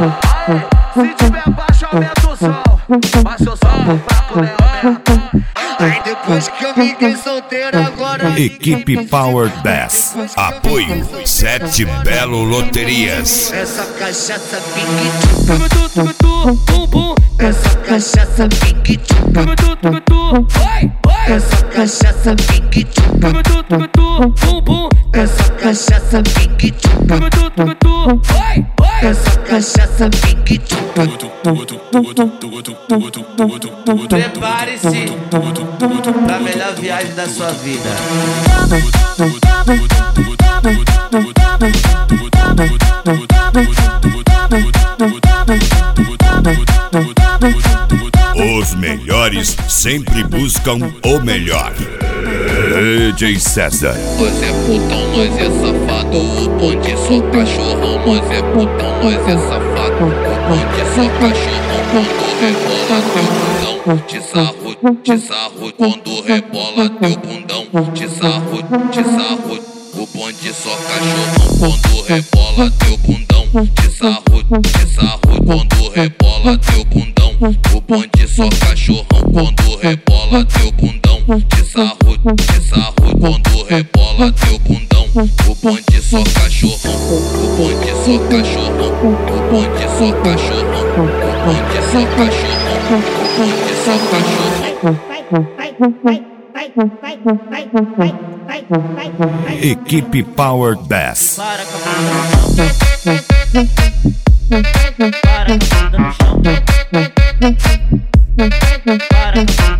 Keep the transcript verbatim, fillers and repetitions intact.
Se tiver baixo, aumenta o som. Baixa o som pra comer o mel. Aí depois que eu fiquei solteiro agora. Equipe Power dez. Apoio Sete Belo Loterias. Essa cachaça pique Bum bum. Essa cachaça pique Essa cachaça pique Bum bum. Essa cachaça pique Essa cachaça pique Prepare-se pra melhor viagem da sua vida. Os melhores sempre buscam o melhor. D J César. Nós é putão, nós é safado. O bonde só cachorrão. Nós é putão, nós é safado. O bonde só cachorrão. Quando rebola teu bundão, te sarro, te sarro. Quando rebola teu bundão, te sarro, te sarro. O bonde só cachorrão. Quando rebola teu bundão, te sarro, te sarro. Quando rebola teu bundão, o bonde só cachorrão. Quando rebola teu bundão, te sarro, te sarro. Quando rebola teu bundão, o bonde só cachorrão. O bonde só cachorrão. O bonde só cachorrão. O bonde só cachorrão. O bonde só cachorrão. Equipe Power dez. Para com a bunda no chão. Para com a bunda no chão. Para com a bunda